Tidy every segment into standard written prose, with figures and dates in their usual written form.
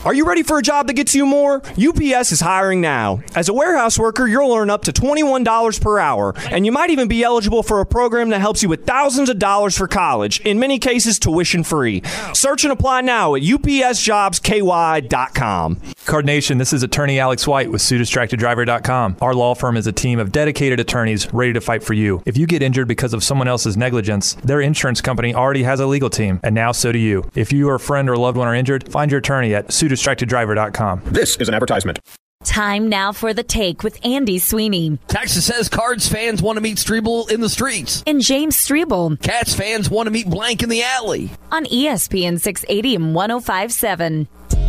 Are you ready for a job that gets you more? UPS is hiring now. As a warehouse worker, you'll earn up to $21 per hour, and you might even be eligible for a program that helps you with thousands of dollars for college, in many cases tuition free. Search and apply now at upsjobsky.com. Card Nation, this is attorney Alex White with SueDistractedDriver.com. Our law firm is a team of dedicated attorneys ready to fight for you. If you get injured because of someone else's negligence, their insurance company already has a legal team, and now so do you. If you or a friend or loved one are injured, find your attorney at SueDistractedDriver.com. This is an advertisement. Time now for The Take with Andy Sweeney. Texas says Cards fans want to meet Strebel in the streets. And James Strebel. Cats fans want to meet Blank in the alley. On ESPN 680 and 105.7.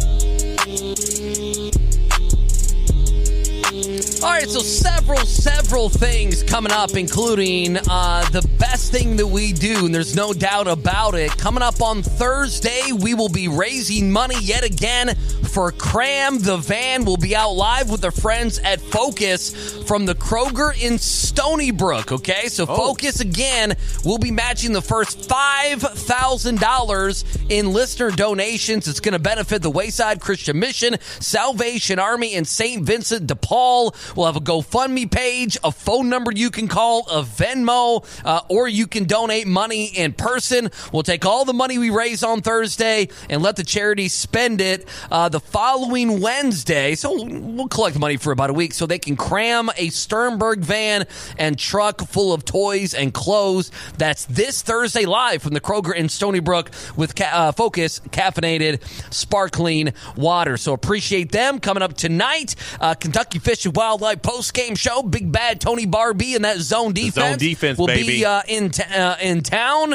All right, so several things coming up, including the best thing that we do, and there's no doubt about it. Coming up on Thursday, we will be raising money yet again for Cram the Van. We'll be out live with our friends at Focus from the Kroger in Stony Brook, okay? So Focus, again, will be matching the first $5,000 in listener donations. It's going to benefit the Wayside Christian Mission, Salvation Army, and St. Vincent de Paul. We'll have a GoFundMe page, a phone number you can call, a Venmo, or you can donate money in person. We'll take all the money we raise on Thursday and let the charity spend it the following Wednesday. So we'll collect money for about a week so they can cram a Sternberg van and truck full of toys and clothes. That's this Thursday live from the Kroger in Stony Brook with Focus caffeinated sparkling water. So appreciate them. Coming up tonight, Kentucky Fish and Wildlife post-game show. Big bad Tony Barbie and that zone defense, will baby. be in town.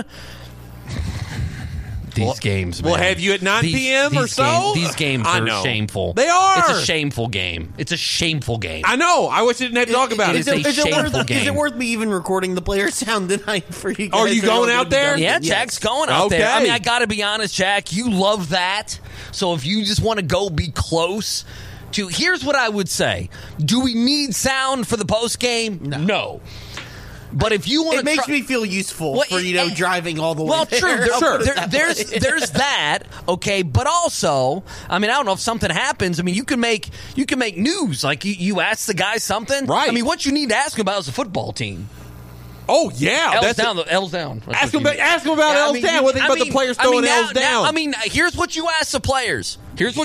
These games, man. We'll have you at 9 p.m. or so? These games are shameful. They are. It's a shameful game. It's a shameful game. I know. I wish I didn't have to talk about it. It's a shameful game. Is it worth me even recording the player sound tonight for you guys? Are you going out there? Yeah, Yes. Jack's going out there. I mean, I got to be honest, Jack, you love that. So if you just want to go be close to, here's what I would say. Do we need sound for the post game? No. But if you want to, it makes me feel useful for driving all the way. Well, there. true. Sure. There's that. Okay, but also, I mean, I don't know if something happens. I mean, you can make news. Like you ask the guy something. Right. I mean, what you need to ask him about is the football team. Oh yeah, L's down. L's down. Ask him about L's down. What do you think about the players throwing L's down? I mean, here's what you ask the players.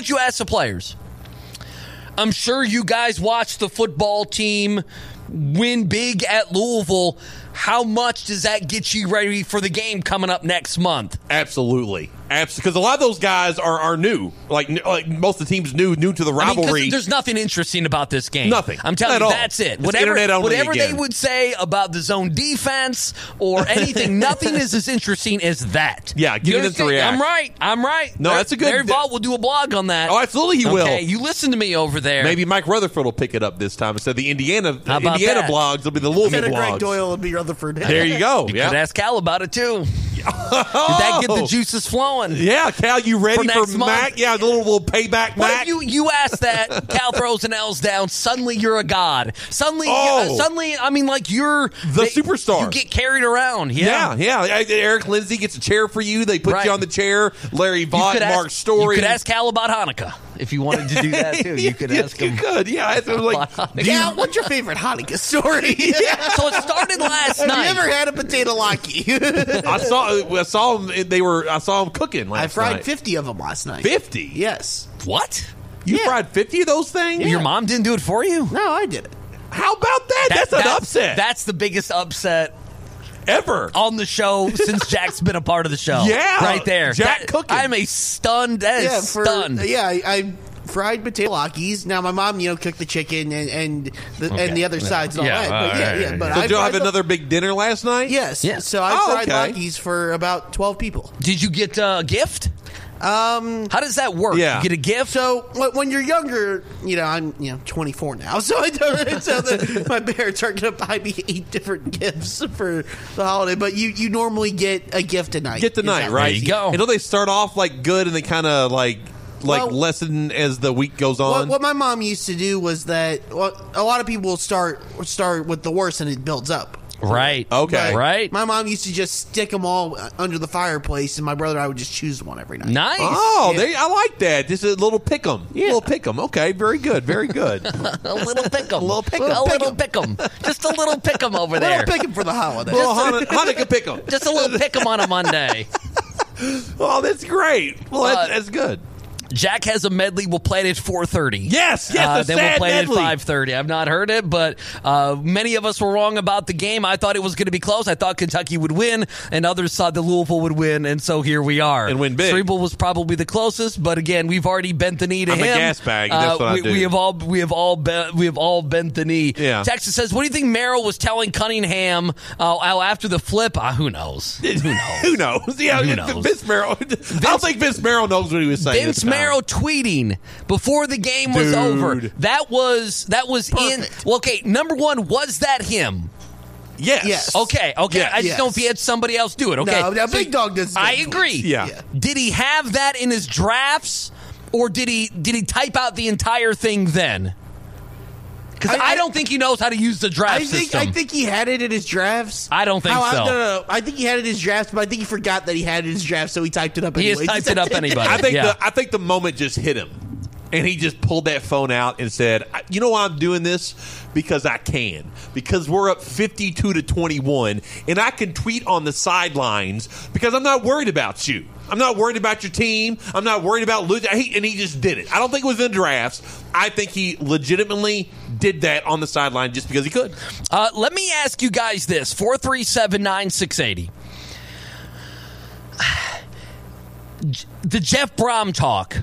I'm sure you guys watch the football team win big at Louisville. How much does that get you ready for the game coming up next month? Absolutely. Because a lot of those guys are new. Like most of the teams new to the rivalry. There's nothing interesting about this game. Nothing. I'm telling you, all. that's it. It's internet only whatever again. they would say about the zone defense or anything, nothing is as interesting as that. Yeah, give them to react. I'm right. No, that's a good. Larry Vaught will do a blog on that. Oh, absolutely he will. Okay, you listen to me over there. Maybe Mike Rutherford will pick it up this time instead of the Indiana that? blogs. It'll be the Louisville blogs. Greg Doyle will be Rutherford. There you go. You could ask Cal about it too. Did that get the juices flowing? Yeah, Cal, you ready for Mac? Yeah, a little payback Mac. What if you ask that, Cal throws an L's down, suddenly you're a god. Suddenly, I mean, like you're the superstar. You get carried around. Yeah. Eric Lindsay gets a chair for you. They put you on the chair. Larry Vaught, Mark Story. You could ask Cal about Hanukkah if you wanted to do that too. You could ask him. You could, yeah. Cal, what's your favorite Hanukkah story? So it started last night. Have you ever had a potato locky? I saw them. I saw them cooking last night. I fried 50 of them last night. 50? Yes. What? You fried 50 of those things? Yeah. Your mom didn't do it for you? No, I did it. How about that? That's an upset. That's the biggest upset ever on the show since Jack's been a part of the show. Yeah. Right there. Jack cooking. I'm stunned. Stunned. I fried potato lockies. Now my mom, cooked the chicken and the other sides and all that. But so did you have another big dinner last night? Yes. So I fried lockies for about 12 people. Did you get a gift? How does that work? Yeah. You get a gift? So when you're younger, I'm 24 now, so my parents aren't going to buy me 8 different gifts for the holiday. But you normally get a gift a night. Get the night, right? There you go. And don't they start off good and they kind of lessen as the week goes on? What my mom used to do was that a lot of people will start with the worst and it builds up. Right. Okay. But Right. My mom used to just stick them all under the fireplace, and my brother and I would just choose one every night. Nice. Oh, Yeah. I like that. Just a little pick'em. Yeah. Little pick'em. Okay, very good. Very good. A little pick'em. A little pick'em. A little pick'em. Just a little pick'em over there. Little picking for the holiday. little Hanukkah pick'em. Just a little pick'em on a Monday. Oh, that's great. Well, that's good. Jack has a medley. We'll play it at 4:30. Yes, the Then we'll sad play medley. it at 5:30. I've not heard it, but many of us were wrong about the game. I thought it was going to be close. I thought Kentucky would win, and others thought that Louisville would win, and so here we are. And win big. Cerebral was probably the closest, but again, we've already bent the knee to I'm a him. gas bag. That's what I do. We have all bent the knee. Yeah. Texas says, "What do you think Merrill was telling Cunningham after the flip?" Who knows? Who knows? Who knows? Yeah, Who knows? Vince Merrill. I don't think Vince Merrill knows what he was saying. Vince at the time. Merrill tweeting before the game was Dude. over. That was in. Perfect. Well, okay, number one, was that him? Yes. Yes. Okay. Yes. I just know if he had somebody else do it. Okay, No, Big Dog does. I agree. Yeah. Did he have that in his drafts, or did he type out the entire thing then? Because I don't think he knows how to use the draft system. I think he had it in his drafts. I don't think so. No. I think he had it in his drafts, but I think he forgot that he had it in his drafts, so he typed it up He anyway. has typed it up anybody. I think the moment just hit him, and he just pulled that phone out and said, "You know why I'm doing this? Because I can. Because we're up 52-21, and I can tweet on the sidelines because I'm not worried about you. I'm not worried about your team. I'm not worried about losing." And he just did it. I don't think it was in drafts. I think he legitimately did that on the sideline just because he could. Let me ask you guys this: 437-9680. The Jeff Brom talk.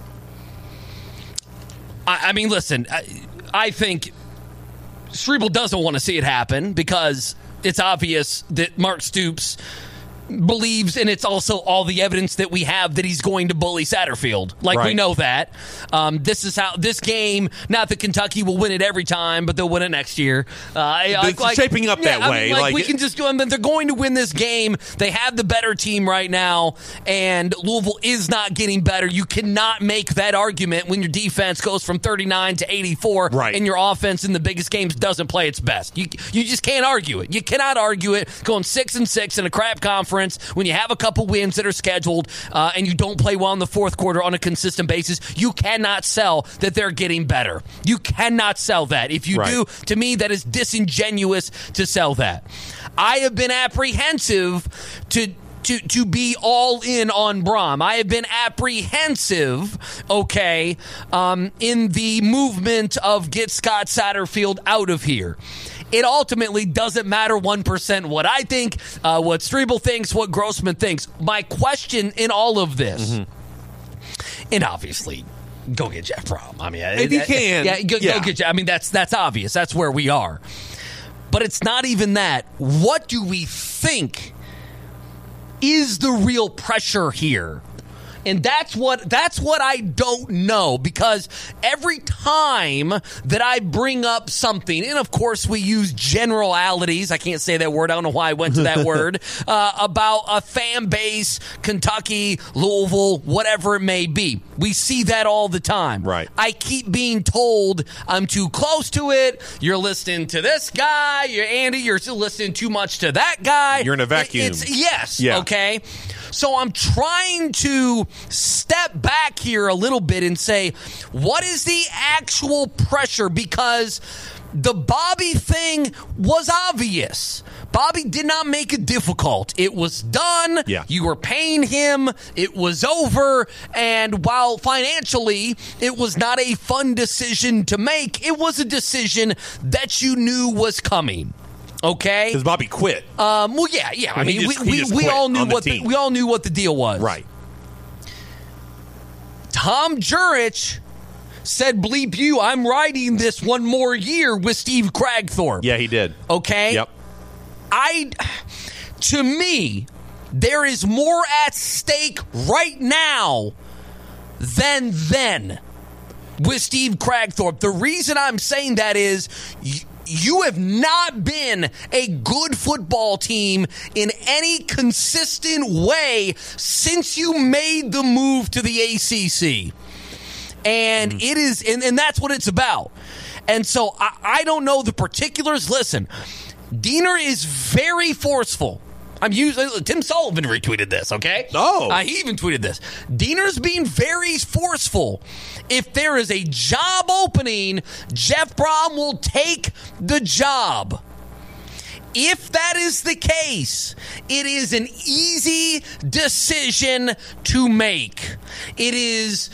I mean, listen, I think Strebel doesn't want to see it happen because it's obvious that Mark Stoops believes, and it's also all the evidence that we have that he's going to bully Satterfield. We Right. know that. This is how this game, not that Kentucky will win it every time, but they'll win it next year. It's shaping up that way. We can just go, and they're going to win this game. They have the better team right now, and Louisville is not getting better. You cannot make that argument when your defense goes from 39 to 84, Right. and your offense in the biggest games doesn't play its best. You just can't argue it. You cannot argue it going 6-6 in a crap conference when you have a couple wins that are scheduled and you don't play well in the fourth quarter on a consistent basis. You cannot sell that they're getting better. You cannot sell that. If you do, to me, that is disingenuous to sell that. I have been apprehensive to be all in on Brom. I have been apprehensive, in the movement of get Scott Satterfield out of here. It ultimately doesn't matter 1% what I think, what Strebel thinks, what Grossman thinks. My question in all of this, and obviously, go get Jeff Brom. I mean, If you can. go get Jeff. I mean, that's obvious. That's where we are. But it's not even that. What do we think is the real pressure here? And that's what I don't know, because every time that I bring up something, and of course we use generalities, I can't say that word, I don't know why I went to that word, about a fan base, Kentucky, Louisville, whatever it may be. We see that all the time. Right. I keep being told I'm too close to it. You're listening to this guy. Andy, you're still listening too much to that guy. You're in a vacuum. Yes. Yeah. Okay. So I'm trying to step back here a little bit and say, what is the actual pressure? Because the Bobby thing was obvious. Bobby did not make it difficult. It was done. Yeah. You were paying him. It was over. And while financially it was not a fun decision to make, it was a decision that you knew was coming. Okay, Because Bobby quit. well, yeah. I mean, He just we quit all knew on the what team. we all knew what the deal was. Right. Tom Jurich said, "Bleep you! I'm riding this one more year with Steve Cragthorpe." Yeah, he did. Okay. Yep. To me, there is more at stake right now than then with Steve Cragthorpe. The reason I'm saying that is you have not been a good football team in any consistent way since you made the move to the ACC. And it is, and that's what it's about. And so I don't know the particulars. Listen, Diener is very forceful. Tim Sullivan retweeted this, okay? Oh. He even tweeted this. Diener's being very forceful. If there is a job opening, Jeff Brom will take the job. If that is the case, it is an easy decision to make. It is,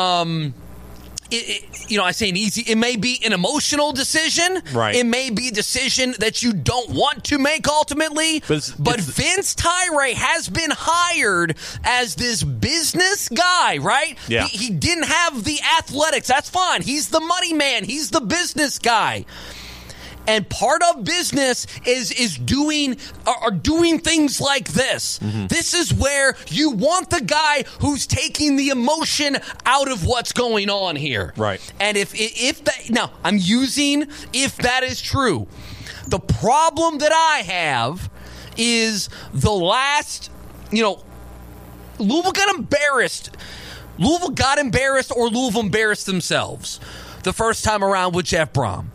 I say an easy, it may be an emotional decision. Right. It may be a decision that you don't want to make ultimately. But Vince Tyra has been hired as this business guy, right? Yeah. He didn't have the athletics. That's fine. He's the money man. He's the business guy. And part of business is doing things like this. Mm-hmm. This is where you want the guy who's taking the emotion out of what's going on here. Right. And if that, now I'm using if that is true. The problem that I have is the last, Louisville got embarrassed. Louisville got embarrassed, or Louisville embarrassed themselves the first time around with Jeff Brom.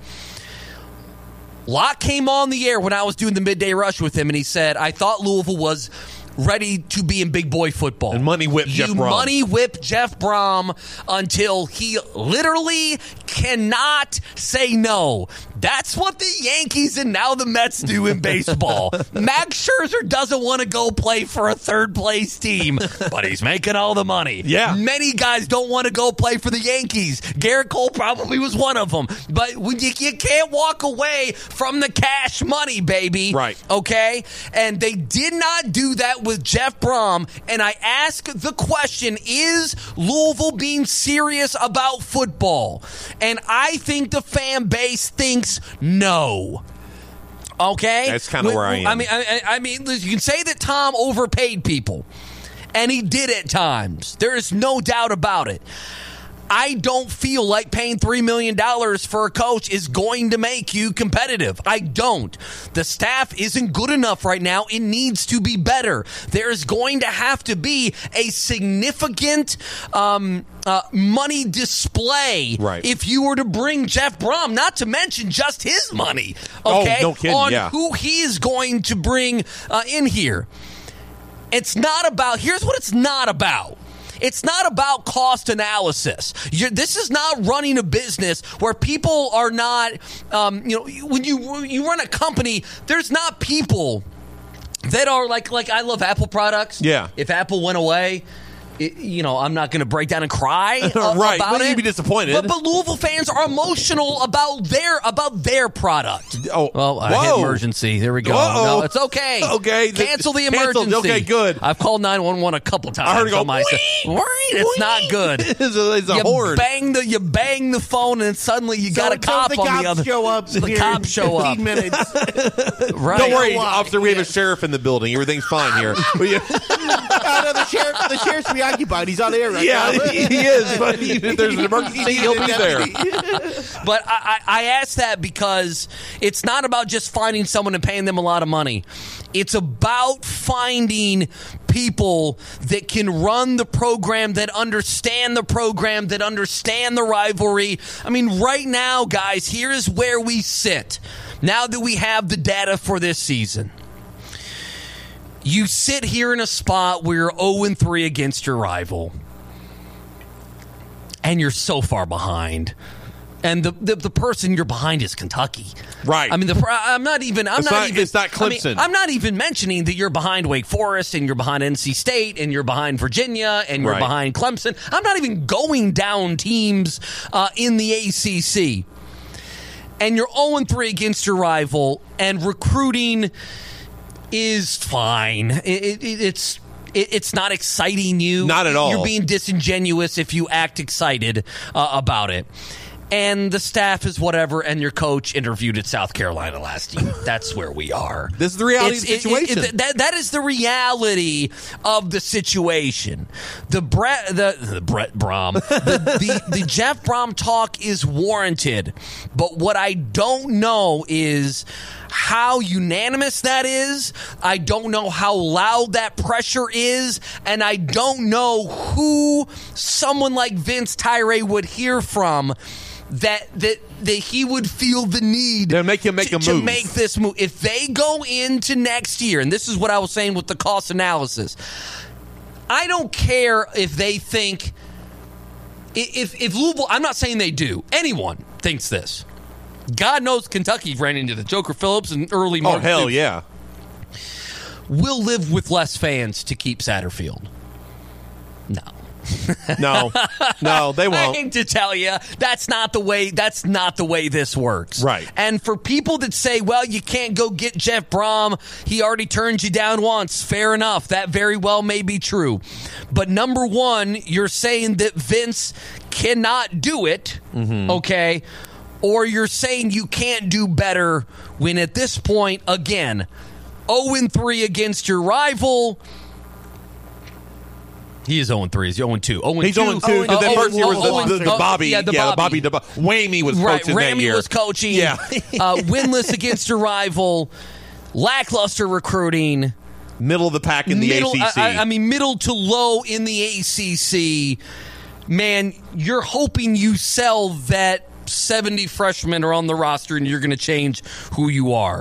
Locke came on the air when I was doing the midday rush with him, and he said, I thought Louisville was ready to be in big boy football. And money whipped Jeff Brom. Money whipped Jeff Brom until he literally cannot say no. That's what the Yankees and now the Mets do in baseball. Max Scherzer doesn't want to go play for a third-place team, but he's making all the money. Yeah. Many guys don't want to go play for the Yankees. Garrett Cole probably was one of them. But you can't walk away from the cash money, baby. Right. Okay? And they did not do that with Jeff Brom. And I ask the question, is Louisville being serious about football? And I think the fan base thinks no. Okay? That's kind of where I am. I mean, you can say that Tom overpaid people, and he did at times. There is no doubt about it. I don't feel like paying $3 million for a coach is going to make you competitive. I don't. The staff isn't good enough right now. It needs to be better. There's going to have to be a significant money display if you were to bring Jeff Brom, not to mention just his money, okay, no kidding, on who he is going to bring in here. It's not about, here's what it's not about. It's not about cost analysis. This is not running a business where people are not, when you run a company, there's not people that are like I love Apple products. Yeah. If Apple went away, I'm not going to break down and cry right, about it. You'd be disappointed. But Louisville fans are emotional about their product. Oh, well, I hit emergency. There we go. Uh-oh. No, it's okay. Okay, cancel the emergency. Okay, good. I've called 911 a couple times. I heard it go. It's not good. It's a horn. You bang the phone, and suddenly you got a cop on the other. The cops show up. 15 minutes. Right. Don't worry, officer. We have a sheriff in the building. Everything's fine here. The sheriff's preoccupied. He's on air right now. Yeah, he is. But if there's an emergency, he'll be there. But I ask that because it's not about just finding someone and paying them a lot of money. It's about finding people that can run the program, that understand the program, that understand the rivalry. I mean, right now, guys, here's where we sit. Now that we have the data for this season. You sit here in a spot where you're 0-3 against your rival. And you're so far behind. And the person you're behind is Kentucky. Right. I mean, it's not Clemson. I'm not even mentioning that you're behind Wake Forest and you're behind NC State and you're behind Virginia and you're behind Clemson. I'm not even going down teams in the ACC. And you're 0-3 against your rival, and recruiting is fine. It's not exciting you. Not at all. You're being disingenuous if you act excited about it. And the staff is whatever, and your coach interviewed at South Carolina last year. That's where we are. This is the reality of the situation. That is the reality of the situation. The Brett Brom, the Jeff Brom talk is warranted. But what I don't know is how unanimous that is. I don't know how loud that pressure is. And I don't know who someone like Vince Tyra would hear from that he would feel the need to make him make a move. To make this move. If they go into next year, and this is what I was saying with the cost analysis, I don't care if they think, if Louisville, I'm not saying they do, anyone thinks this. God knows Kentucky ran into the Joker Phillips and early March. Oh, hell yeah. We'll live with less fans to keep Satterfield. No. No, they won't. I hate to tell you, that's not the way this works. Right. And for people that say, well, you can't go get Jeff Brom, he already turned you down once. Fair enough. That very well may be true. But number one, you're saying that Vince cannot do it, okay? Or you're saying you can't do better when at this point, again, 0-3 against your rival. He is 0-3. He's 0-2. He's 0-2. The first year was the Bobby. Yeah, the Bobby. Whammy was coaching that year. Ramey was coaching. Yeah. Winless against your rival. Lackluster recruiting. Middle of the pack in the ACC. I mean, middle to low in the ACC. Man, you're hoping you sell that 70 freshmen are on the roster and you're going to change who you are.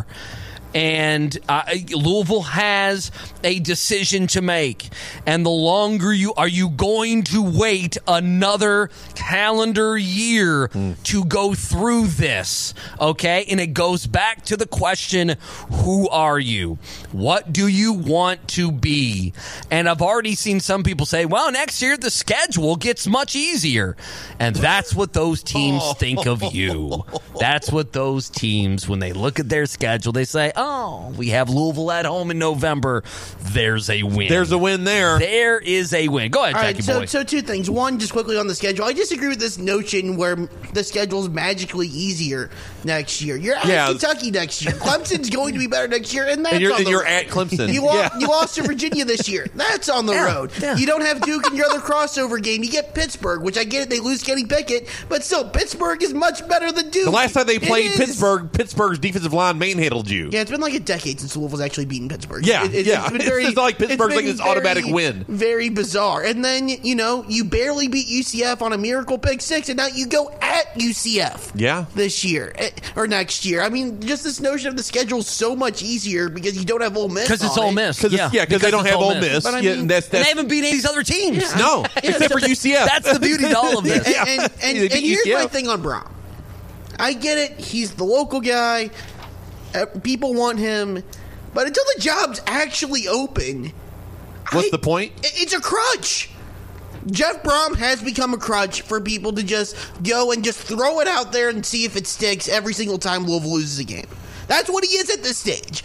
And Louisville has a decision to make. And the longer are you going to wait another calendar year to go through this? Okay? And it goes back to the question, who are you? What do you want to be? And I've already seen some people say, well, next year the schedule gets much easier. And that's what those teams think of you. That's what those teams, when they look at their schedule, they say, oh, we have Louisville at home in November. There's a win. There's a win there. There is a win. Go ahead, Jackie boy. So two things. One, just quickly on the schedule. I disagree with this notion where the schedule's magically easier next year. You're at Kentucky next year. Clemson's going to be better next year, and that's on the road. You're at Clemson. You lost to Virginia this year. That's on the road. Yeah. You don't have Duke in your other crossover game. You get Pittsburgh, which I get it. They lose Kenny Pickett, but still, Pittsburgh is much better than Duke. The last time they played Pittsburgh's defensive line manhandled you. Yeah, it's been like a decade since Louisville's actually beaten Pittsburgh. Yeah, it's been very, it's not like Pittsburgh's like this automatic win. Very bizarre. And then, you barely beat UCF on a miracle pick six, and now you go at UCF this year, or next year. I mean, just this notion of the schedule is so much easier because you don't have Ole Miss. Because it's Ole Miss. Because they don't have Ole Miss. But I mean, and they haven't beat any of these other teams. Yeah. No, except for UCF. That's the beauty to all of this. And here's my thing on Brom. I get it. He's the local guy. People want him. But until the job's actually open... What's the point? It's a crutch. Jeff Brom has become a crutch for people to just go and just throw it out there and see if it sticks every single time Louisville loses a game. That's what he is at this stage.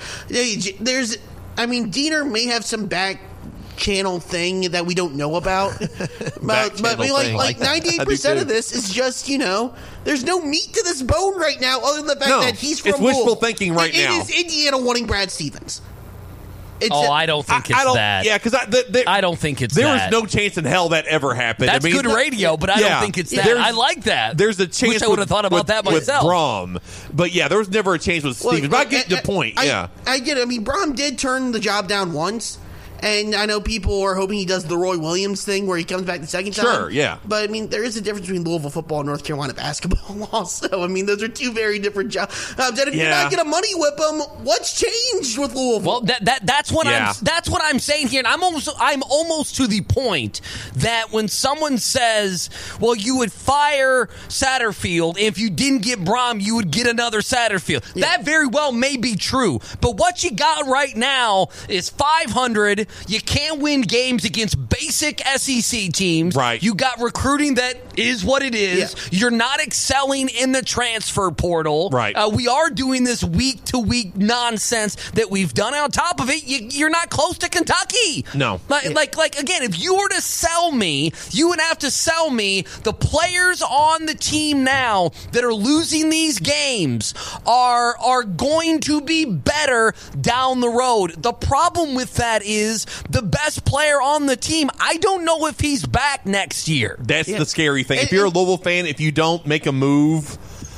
Diener may have some back channel thing that we don't know about. but 98% of this is just, there's no meat to this bone right now other than the fact that he's from Louisville. It's wishful thinking now. It is Indiana wanting Brad Stevens. I don't think it's that. Yeah, because I don't think it's that. There was no chance in hell that ever happened. That's good radio, but I don't think it's that. I like that. There's a chance. Wish I would have thought about that myself. With Brom. But there was never a chance with Stevens. But I get the point. I get it. I mean, Brom did turn the job down once. And I know people are hoping he does the Roy Williams thing where he comes back the second time. Sure, yeah. But, there is a difference between Louisville football and North Carolina basketball also. Those are two very different jobs. And if you're not going to money whip them, what's changed with Louisville? Well, that's what I'm saying here. And I'm almost to the point that when someone says, well, you would fire Satterfield, if you didn't get Brom, you would get another Satterfield. Yeah. That very well may be true. But what you got right now is 500. You can't win games against basic SEC teams. Right. You got recruiting that is what it is. Yeah. You're not excelling in the transfer portal. Right. We are doing this week-to-week nonsense that we've done. On top of it, you're not close to Kentucky. No. Like again, if you were to sell me, you would have to sell me the players on the team now that are losing these games are going to be better down the road. The problem with that is the best player on the team, I don't know if he's back next year. That's the scary thing. If you're a Louisville fan, if you don't make a move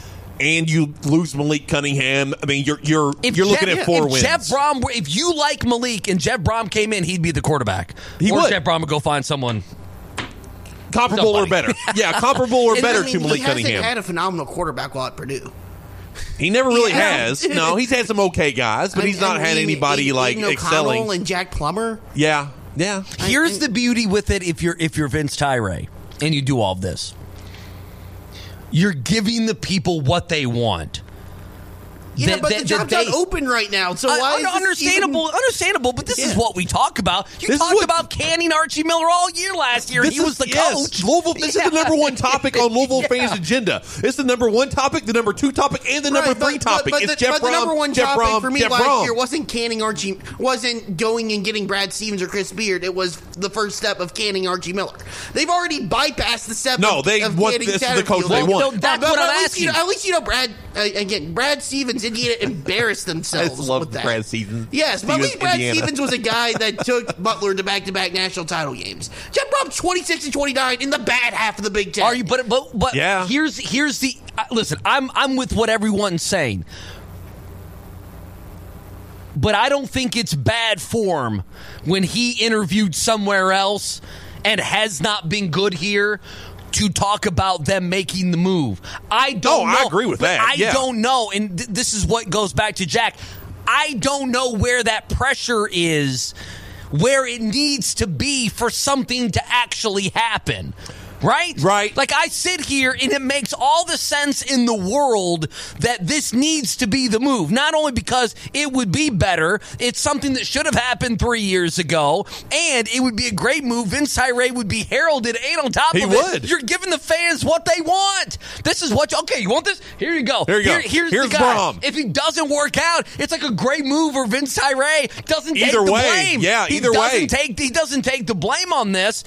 and you lose Malik Cunningham, I mean, you're looking at 4 wins. If you like Malik and Jeff Brom came in, he'd be the quarterback. He would. Jeff Brom would go find someone comparable or better. Yeah, comparable or better to Malik Cunningham. He hasn't had a phenomenal quarterback while at Purdue. He never really has. No, he's had some okay guys, but he's not had anybody like excelling. O'Connell and Jack Plummer. Yeah. Here's the beauty with it. If you're Vince Tyra and you do all of this, you're giving the people what they want. Yeah, but the job's not open right now, so why is understandable, but this is what we talk about. You talked about canning Archie Miller all year last year. He was the coach. Louisville, this is the number one topic on Louisville fans' agenda. It's the number one topic, the number 2 topic, and the number 3 topic. It's Jeff Brom. The number one topic for me last year wasn't canning Archie, wasn't going and getting Brad Stevens or Chris Beard. It was the first step of canning Archie Miller. They've already bypassed the step of canning this is the coach they want. That's what I'm asking. At least Brad Stevens, Indiana embarrassed themselves. I love with that. Brad Stevens. Yes, but at least Brad Stevens was a guy that took Butler to back-to-back national title games. Jeff Brom 26-29 in the bad half of the Big Ten. Are you? But yeah. Here's the listen. I'm with what everyone's saying, but I don't think it's bad form when he interviewed somewhere else and has not been good here to talk about them making the move. I don't know. I agree with that. I don't know, and this is what goes back to Jack. I don't know where that pressure is, where it needs to be for something to actually happen. Right. Like, I sit here, and it makes all the sense in the world that this needs to be the move. Not only because it would be better, it's something that should have happened 3 years ago, and it would be a great move. Vince Tyra would be heralded, and on top of it, you're giving the fans what they want. This is what you want this? Here you go. Here's the guy. Brom. If he doesn't work out, it's like a great move for Vince Tyra. Doesn't take the blame. Yeah, he doesn't take the blame on this.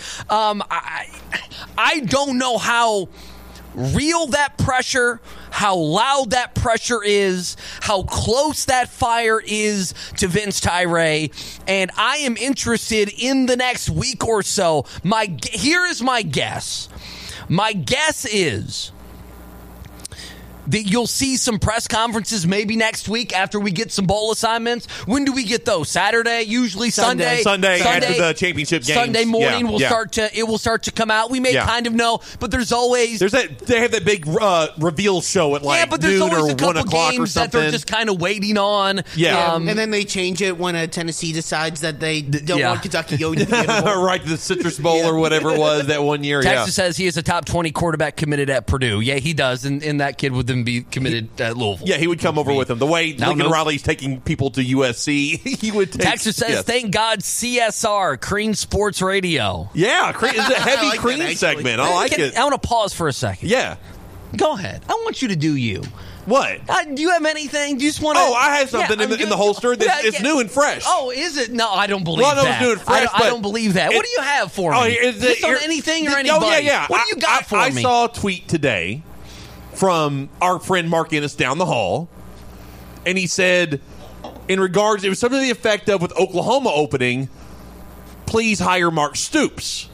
I don't know how real that pressure, how loud that pressure is, how close that fire is to Vince Tyra, and I am interested in the next week or so. Here is my guess. My guess is that you'll see some press conferences maybe next week after we get some bowl assignments. When do we get those? Saturday, usually Sunday after the championship games. Sunday morning it will start to come out. We may kind of know, but they have that big reveal show at like noon or 1 o'clock or something that they're just kind of waiting on. And then they change it when Tennessee decides that they don't want Kentucky going to the bowl. Right, the Citrus Bowl or whatever it was that one year. Texas says he is a top 20 quarterback committed at Purdue. Yeah, he does, and that kid would then be committed at Louisville. Yeah, he would come over with him. The way Lincoln Riley's taking people to USC, he would take. Texas says, thank God CSR, Crean Sports Radio. Yeah, it's a heavy like Crean segment. I like it. I want to pause for a second. Yeah. Go ahead. I want you to do you. What? Do you have anything? Do you just want to? Oh, I have something in the holster that's new and fresh. Oh, is it? No, I don't believe that. It's new and fresh. I don't believe that. What do you have for me? Is it on anything or anybody? Oh, yeah. What do you got for me? I saw a tweet today from our friend Mark Ennis down the hall, and he said, in regards, it was something to the effect of, with Oklahoma opening, please hire Mark Stoops.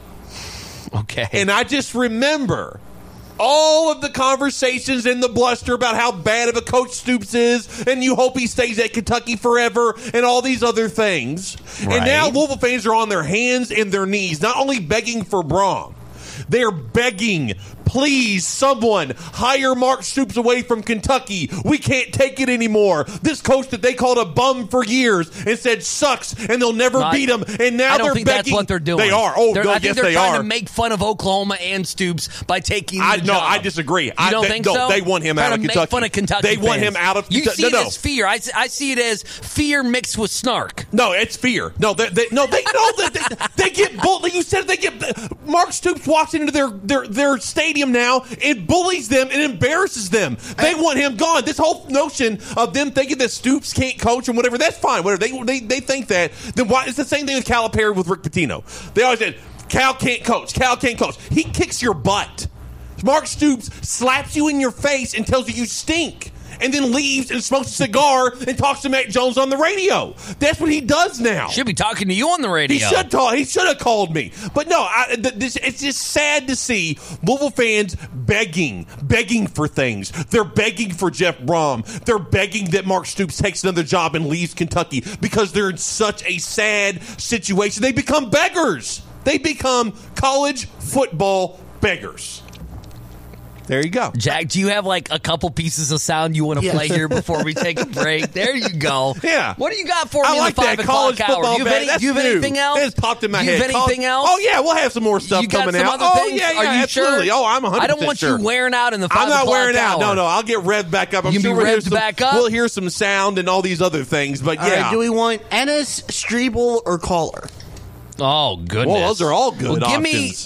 Okay. And I just remember all of the conversations and the bluster about how bad of a coach Stoops is, and you hope he stays at Kentucky forever, and all these other things. Right. And now Louisville fans are on their hands and their knees, not only begging for Brom, they're begging, please, someone hire Mark Stoops away from Kentucky. We can't take it anymore. This coach that they called a bum for years and said sucks, and they'll never beat him. And now they're begging. That's what they're doing. They are. I think they're trying to make fun of Oklahoma and Stoops by taking the job. No, I disagree. You don't think so? They want him out of Kentucky. Make fun of Kentucky they want him out of Kentucky. You see it as fear. I see it as fear mixed with snark. No, it's fear. No, they know that they get bullied. You said they get. Mark Stoops walks into their stadium now and bullies them and embarrasses them. They want him gone. This whole notion of them thinking that Stoops can't coach and whatever, that's fine. Whatever they think that, then why? It's the same thing with Calipari with Rick Pitino. They always said Cal can't coach. Cal can't coach. He kicks your butt. Mark Stoops slaps you in your face and tells you stink. and then leaves and smokes a cigar and talks to Matt Jones on the radio. That's what he does now. Should be talking to you on the radio. He should talk. He should have called me. But no, it's just sad to see Louisville fans begging for things. They're begging for Jeff Brom. They're begging that Mark Stoops takes another job and leaves Kentucky because they're in such a sad situation. They become beggars. They become college football beggars. There you go. Jack, do you have like a couple pieces of sound you want to play here before we take a break? There you go. Yeah. What do you got for me like in the 5 o'clock hour? Do you have anything else? It just popped in my head. Do you have anything else? Oh, yeah. We'll have some more stuff coming out. Other things? Yeah, Are you absolutely. sure? Oh, I'm 100% sure. I don't want you wearing out in the 5 o'clock hour. I'm not wearing out. No. I'll get revved back up. I'm sure we'll revved back up? We'll hear some sound and all these other things. But yeah. All right, do we want Ennis, Strebel, or Caller? Oh, goodness. Well, those are all good Oh, options.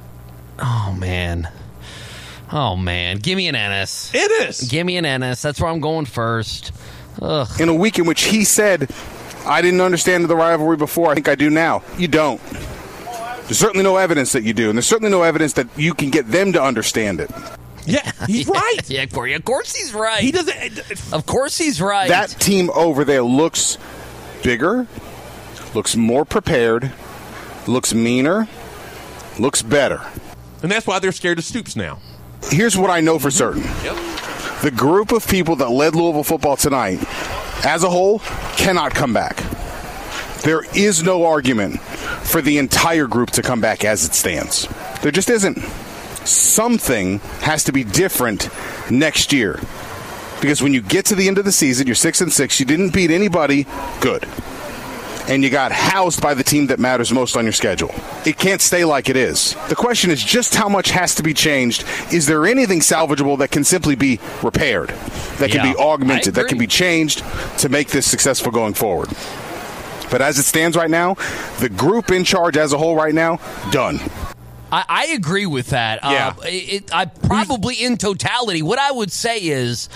man. Give me an Ennis. Ennis. Give me an Ennis. That's where I'm going first. Ugh. In a week in which he said, I didn't understand the rivalry before, I think I do now. You don't. There's certainly no evidence that you do, and there's certainly no evidence that you can get them to understand it. Yeah, he's right. Yeah, of course he's right. He doesn't. Of course he's right. That team over there looks bigger, looks more prepared, looks meaner, looks better. And that's why they're scared of Stoops now. Here's what I know for certain. Yep. The group of people that led Louisville football tonight, as a whole, cannot come back. There is no argument for the entire group to come back as it stands. There just isn't. Something has to be different next year. Because when you get to the end of the season, you're 6-6, you didn't beat anybody good. And you got housed by the team that matters most on your schedule. It can't stay like it is. The question is just how much has to be changed. Is there anything salvageable that can simply be repaired, that can be augmented, that can be changed to make this successful going forward? But as it stands right now, the group in charge as a whole right now, done. I agree with that. Yeah. I probably in totality, what I would say is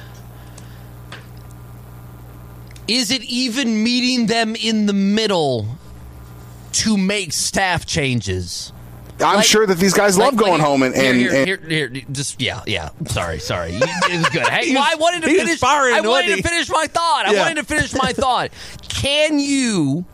it even meeting them in the middle to make staff changes? I'm sure that these guys love going home and just Sorry. It was good. Hey, I wanted to finish. I wanted to finish my thought. Can you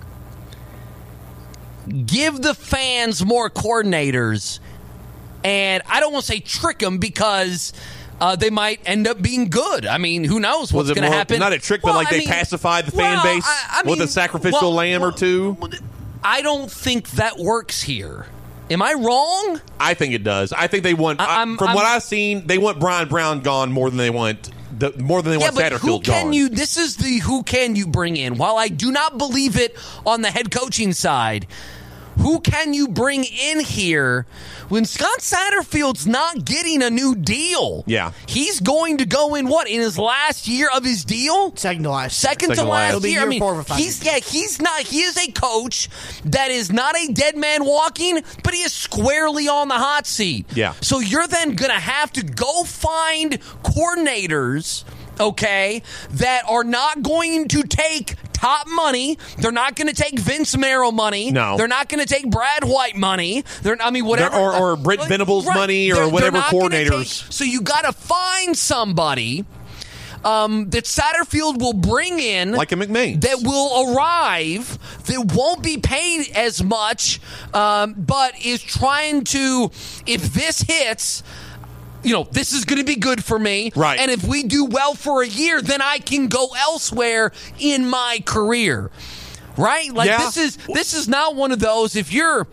give the fans more coordinators? And I don't want to say trick them because they might end up being good. I mean, who knows what's going to happen? Not a trick, but they pacified the fan base with a sacrificial lamb or two. I don't think that works here. Am I wrong? I think it does. I think they want. From what I've seen, they want Brian Brown gone more than they want. More than they want Satterfield gone. This is the who can you bring in? While I do not believe it on the head coaching side, who can you bring in here when Scott Satterfield's not getting a new deal? Yeah. He's going to go in his last year of his deal? Second to last year. I mean, he is a coach that is not a dead man walking, but he is squarely on the hot seat. Yeah. So you're then going to have to go find coordinators, okay, that are not going to take top money. They're not going to take Vince Merrill money. No. They're not going to take Brad White money. Whatever. Or Brent Venables money or whatever coordinators. So you got to find somebody that Satterfield will bring in. Like a McMahon. That will arrive, that won't be paid as much, but is trying to, if this hits, this is going to be good for me. Right. And if we do well for a year, then I can go elsewhere in my career. Right? This is not one of those, if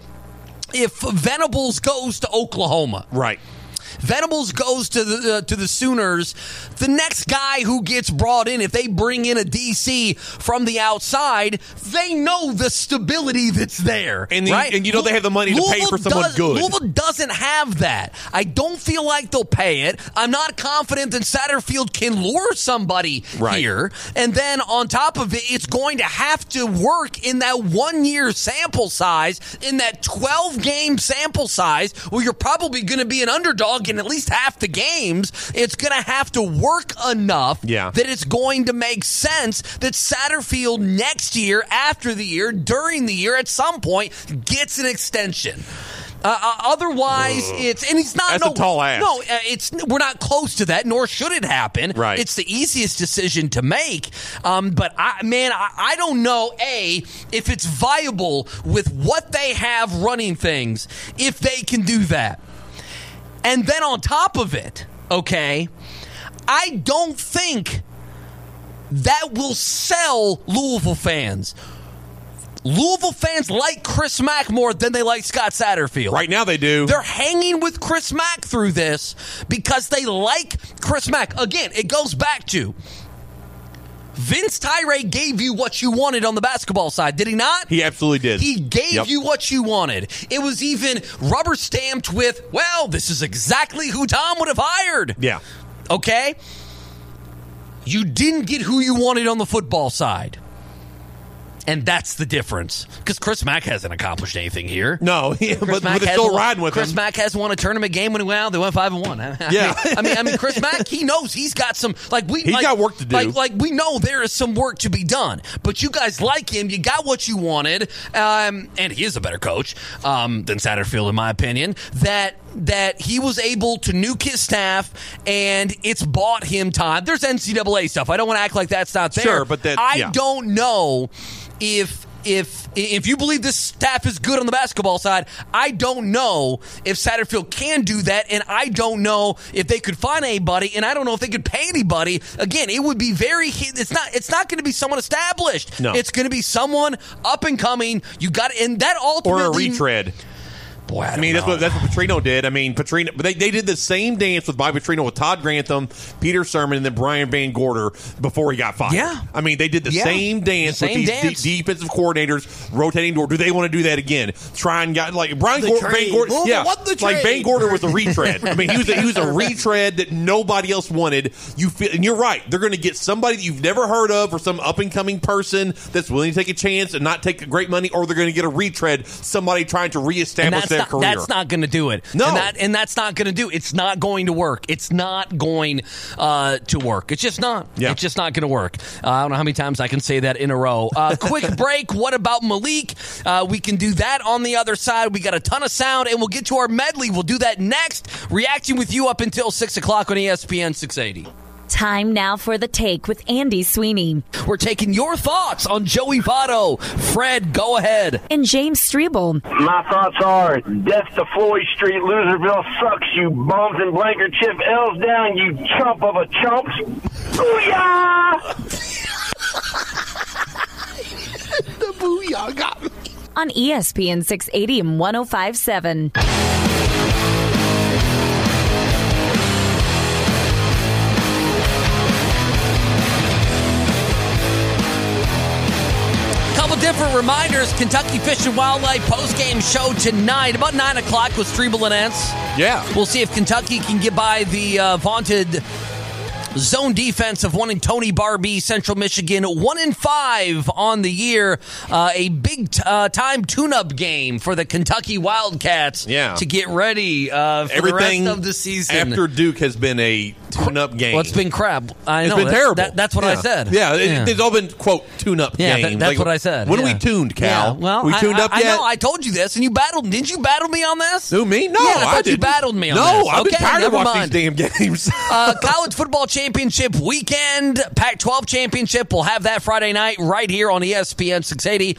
Venables goes to Oklahoma. Right. Venables goes to the Sooners. The next guy who gets brought in, if they bring in a DC from the outside, they know the stability that's there. And right? They have the money to pay for someone good. Louisville doesn't have that. I don't feel like they'll pay it. I'm not confident that Satterfield can lure somebody here. And then on top of it, it's going to have to work in that 1 year sample size, in that 12-game sample size, where you're probably going to be an underdog in at least half the games. It's going to have to work enough that it's going to make sense that Satterfield next year, after the year, during the year, at some point, gets an extension. Otherwise, and he's not. That's a tall ask. No, we're not close to that, nor should it happen. Right. It's the easiest decision to make. But I don't know, if it's viable with what they have running things, if they can do that. And then on top of it, okay, I don't think that will sell Louisville fans. Louisville fans like Chris Mack more than they like Scott Satterfield. Right now they do. They're hanging with Chris Mack through this because they like Chris Mack. Again, it goes back to Vince Tyra gave you what you wanted on the basketball side, did he not? He absolutely did. He gave you what you wanted. It was even rubber stamped with, well, this is exactly who Tom would have hired. Yeah. Okay? You didn't get who you wanted on the football side. And that's the difference. Because Chris Mack hasn't accomplished anything here. No, but they're still riding with him. Chris Mack hasn't won a tournament game when they went 5-1. Yeah. I mean, Chris Mack, he knows he's got some he's got work to do. Like we know there is some work to be done. But you guys like him. You got what you wanted. And he is a better coach than Satterfield, in my opinion. That he was able to nuke his staff, and it's bought him time. There's NCAA stuff. I don't want to act like that's not there. Sure, but I don't know if you believe this staff is good on the basketball side. I don't know if Satterfield can do that, and I don't know if they could find anybody, and I don't know if they could pay anybody. Again, it would be it's not going to be someone established. No. It's going to be someone up and coming. You got, and that ultimately, or a retread. Boy, I mean, that's what Petrino did. I mean, Petrino, they did the same dance with Bobby Petrino with Todd Grantham, Peter Sermon, and then Brian Van Gorder before he got fired. Yeah. I mean, they did the same dance with these defensive coordinators rotating door. Do they want to do that again? Try and get like Van Gorder. Like Van Gorder was a retread. I mean, he was a retread that nobody else wanted. And you're right. They're going to get somebody that you've never heard of, or some up and coming person that's willing to take a chance and not take great money, or they're going to get a retread, somebody trying to reestablish their career. That's not going to do it. No. And that's not going to do it. It's not going to work. It's not going to work. It's just not. Yeah. It's just not going to work. I don't know how many times I can say that in a row. Quick break. What about Malik? We can do that on the other side. We got a ton of sound, and we'll get to our medley. We'll do that next. Reacting with you up until 6 o'clock on ESPN 680. Time now for The Take with Andy Sweeney. We're taking your thoughts on Joey Votto. Fred, go ahead. And James Strebel. My thoughts are, death to Floyd Street, Loserville sucks, you bums, and Blanker Chip L's down, you chump of a chump. Booyah! The booyah got me. On ESPN 680 and 105.7. Different reminders. Kentucky Fish and Wildlife postgame show tonight about 9 o'clock with Strebel and Entz. Yeah. We'll see if Kentucky can get by the vaunted zone defense of one in Tony Barbee, Central Michigan, 1-5 on the year. A big time tune-up game for the Kentucky Wildcats to get ready for everything the rest of the season. After Duke has been a tune-up game. Well, it's been crap. It's been terrible. That's what I said. Yeah, it's all been, quote, tune-up game. That's what I said. When are we tuned, Cal? Yeah. Well, we tuned up yet? I know. I told you this, and you battled. Didn't you battle me on this? Who, me? No, I thought didn't. You battled me on this. No, I've been tired of watching these damn games. College football championship weekend, Pac-12 championship. We'll have that Friday night right here on ESPN 680,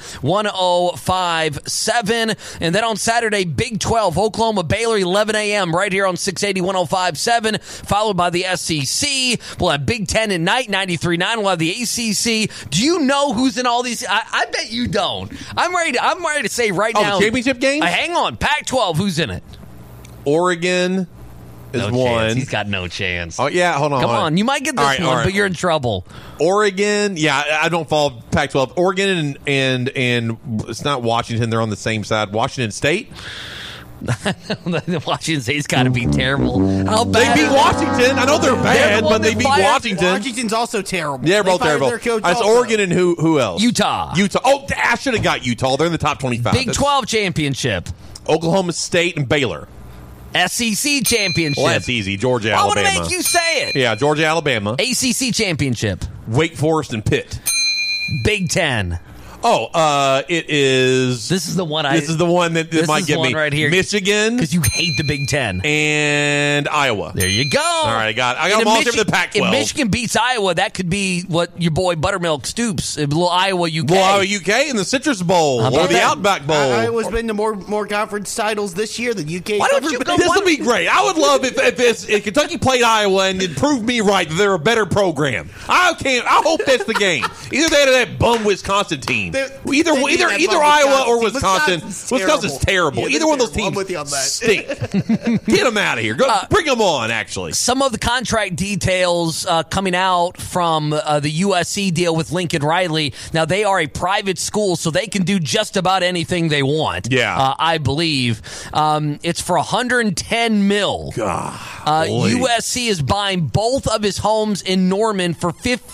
105.7. And then on Saturday, Big 12, Oklahoma, Baylor, 11 a.m. right here on 680, 105.7, followed by the SEC. We'll have Big 10 at night, 93.9. We'll have the ACC. Do you know who's in all these? I bet you don't. I'm ready to say right now. The championship game? Hang on. Pac-12, who's in it? Oregon is no one. Chance. He's got no chance. Oh, yeah, hold on. Come on. You might get this one, but you're in trouble. Oregon, I don't follow Pac-12. Oregon and it's not Washington. They're on the same side. Washington State? Washington State's got to be terrible. How bad? They beat Washington. I know they're bad, but they beat Washington. Washington's also terrible. Yeah, they're both terrible. That's Oregon and who else? Utah. Oh, I should have got Utah. They're in the top 25. Big 12 championship. Oklahoma State and Baylor. SEC championship. Well, that's easy. Georgia, Alabama. I want to make you say it. Yeah, Georgia, Alabama. ACC championship. Wake Forest and Pitt. Big 10. It is. This is the one. This is the one that might get me right here, Michigan, because you hate the Big Ten, and Iowa. There you go. All right, I got them all over the Pac-12. If Michigan beats Iowa, that could be what your boy Buttermilk Stoops, little Iowa UK, in the Citrus Bowl or the Outback Bowl. Iowa's been to more conference titles this year than UK. Why don't you go? This would be great. I would love if Kentucky played Iowa and it proved me right that they're a better program. I hope that's the game. Either that or that bum Wisconsin team. Either Iowa or Wisconsin. Wisconsin's terrible. Yeah, Either one of those teams I'm with you on that. stink. Get them out of here. Go bring them on. Actually, some of the contract details coming out from the USC deal with Lincoln Riley. Now they are a private school, so they can do just about anything they want. Yeah, I believe it's for $110 million. USC is buying both of his homes in Norman for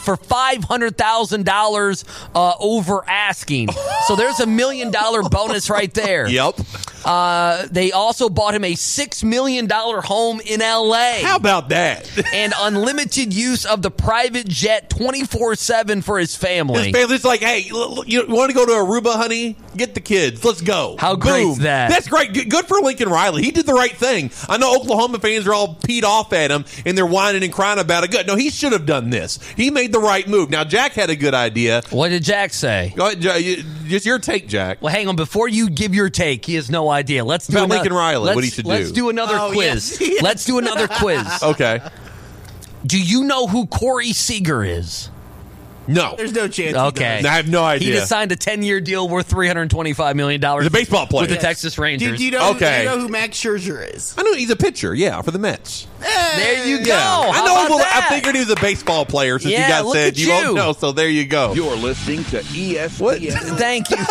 $500,000 over asking. So there's $1 million bonus right there. Yep. They also bought him a $6 million home in LA. How about that? And unlimited use of the private jet 24/7 for his family. His family's like, hey, you want to go to Aruba, honey? Get the kids. Let's go. How great is that? That's great. Good for Lincoln Riley. He did the right thing. I know Oklahoma fans are all peed off at him, and they're whining and crying about it. Good. No, he should have done this. He made the right move. Now, Jack had a good idea. What did Jack say? Go ahead, just your take, Jack. Well, hang on. Before you give your take, he has no idea. Let's do Lincoln Riley. What he should do. Let's do another quiz. Yes. Let's do another quiz. Okay. Do you know who Corey Seager is? No. There's no chance. Okay. I have no idea. He just signed a 10-year deal worth $325 million. He's a baseball player. With the Texas Rangers. Do you know who Max Scherzer is? I know he's a pitcher, for the Mets. There you go. Yeah. How I know. about that? I figured he was a baseball player since you guys look said at you won't know, so there you go. You're listening to ESPN. What? Thank you.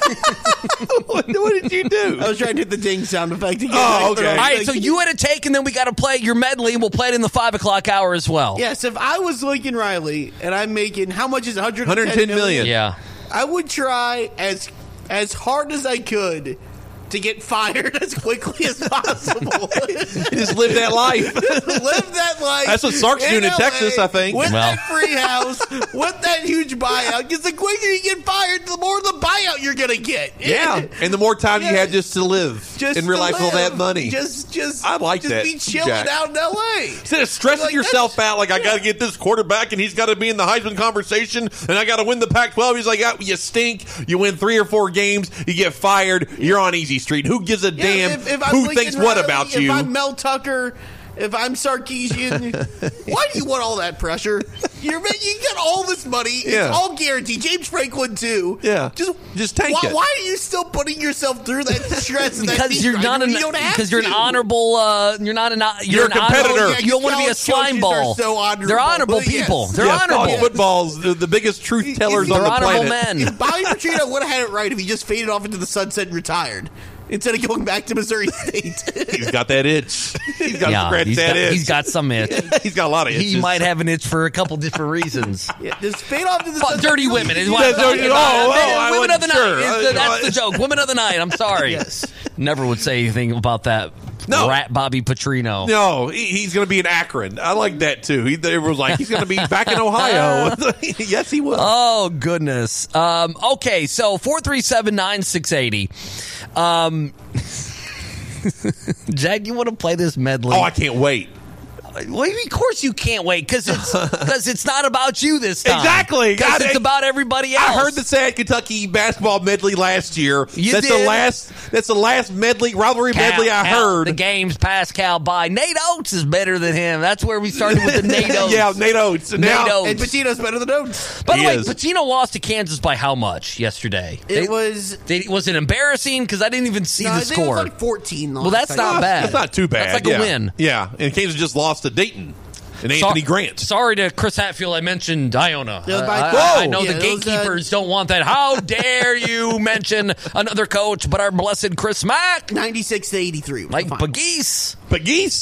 What did you do? I was trying to hit the ding sound effect again. Oh, okay. All right, so you had a take, and then we got to play your medley, and we'll play it in the 5 o'clock hour as well. Yes, if I was Lincoln Riley and I'm making, how much is it? $110 million. Yeah. I would try as hard as I could to get fired as quickly as possible. Just live that life. Live that life. That's what Sark's doing in LA, Texas, I think. With that free house, with that huge buyout. Because the quicker you get fired, the more the buyout you're going to get. Yeah, and the more time you had just to live and realize all that money. I like that. Be chilling Jack. out in L.A. Instead of stressing yourself out like I got to get this quarterback and he's got to be in the Heisman conversation and I got to win the Pac-12. He's like, you stink. You win 3 or 4 games. You get fired. You're on easy street. Who gives a damn who thinks what about you? If I'm Mel Tucker, if I'm Sarkisian, why do you want all that pressure? You got all this money. It's all guaranteed. James Franklin too. Yeah, just take it. Why are you still putting yourself through that stress? And because you're not you're an honorable. You're not you're a competitor. You don't want to be a slime ball. They're honorable people. They're honorable. Football's the biggest truth tellers on the planet. Men. Bobby Petrino would have had it right if he just faded off into the sunset and retired. Instead of going back to Missouri State. He's got that itch. He's got to scratch that itch. He's got some itch. He's got a lot of itches. He might have an itch for a couple different reasons. Just fade off to the dirty women is what I'm talking about. Women of the night. That's the joke. Women of the night. I'm sorry. Yes. Never would say anything about that. No. Rat Bobby Petrino. No, he's going to be in Akron. I like that, too. It was like, he's going to be back in Ohio. Yes, he will. Oh, goodness. Okay, so 437-9680. Jack, you want to play this medley? Oh, I can't wait. Well, of course you can't wait because it's not about you this time. Exactly. Because it's about everybody else. I heard the sad Kentucky basketball medley last year. That's the last medley rivalry medley I heard. The games Pascal by Nate Oates is better than him. That's where we started with the Nate Oates. Yeah, Nate Oates. And Patino's better than Oates. By the way, Patino lost to Kansas by how much yesterday? Was it embarrassing? Because I didn't even see the score. It was like 14. Well, that's not bad. That's not too bad. That's like a win. Yeah, and Kansas just lost to Dayton and Anthony Grant. Sorry to Chris Hatfield, I mentioned Iona. I know the gatekeepers don't want that. How dare you mention another coach but our blessed Chris Mack? 96-83. Like Pegues.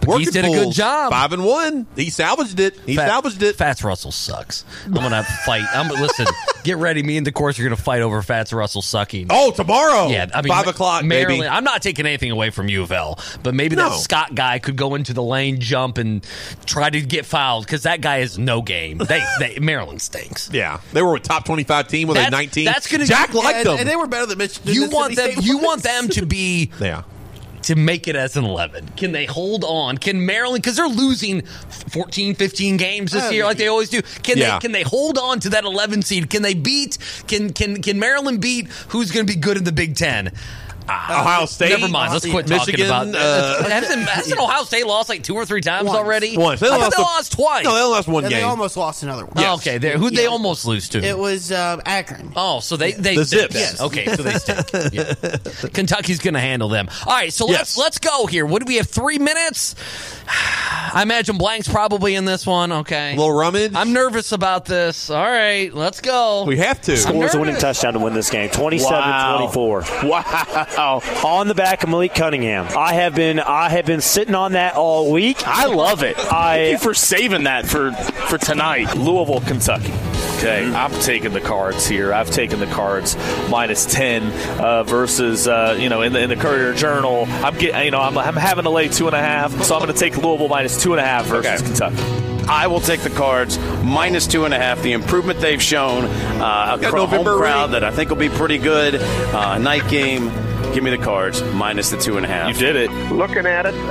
He did a good job. 5-1. He salvaged it. Fats Russell sucks. I'm going to fight. Listen, get ready. Me and DeCourse are going to fight over Fats Russell sucking. Oh, tomorrow. Yeah, I mean, 5 o'clock, Maryland. baby. I'm not taking anything away from U of L, but maybe that Scott guy could go into the lane, jump, and try to get fouled because that guy is no game. Maryland stinks. Yeah, they were a top 25 team with a 19. That's going to Jack liked them, and they were better than Michigan. You want them to be. Yeah. To make it as an 11. Can they hold on? Can Maryland, because they're losing 14, 15 games this year like they always do. Can they hold on to that 11 seed? Can they beat? Can Maryland beat who's going to be good in the Big Ten? Ohio State. Never mind. Let's quit Michigan, talking about hasn't Ohio State lost like 2 or 3 times already? Once. They lost twice. No, they lost one game. They almost lost another one. Yes. Okay, who'd they almost lose to? It was Akron. Oh, so they the Zips. Yes. Okay, so they stink. Yeah. Kentucky's going to handle them. All right, so let's go here. What do we have? 3 minutes? I imagine Blank's probably in this one. Okay, a little rummage. I'm nervous about this. All right, let's go. We have to. Scores a winning touchdown to win this game. 27-24. Wow. On the back of Malik Cunningham. I have been sitting on that all week. I love it. Thank you for saving that for tonight. Louisville, Kentucky. Okay, I'm taking the Cards here. I've taken the Cards minus 10 versus in the Courier Journal. I'm having to lay 2.5, so I'm going to take Louisville minus 2.5 versus Kentucky. I will take the Cards minus 2.5. The improvement they've shown, a home crowd that I think will be pretty good. Night game. Give me the Cards minus the 2.5. You did it. Looking at it,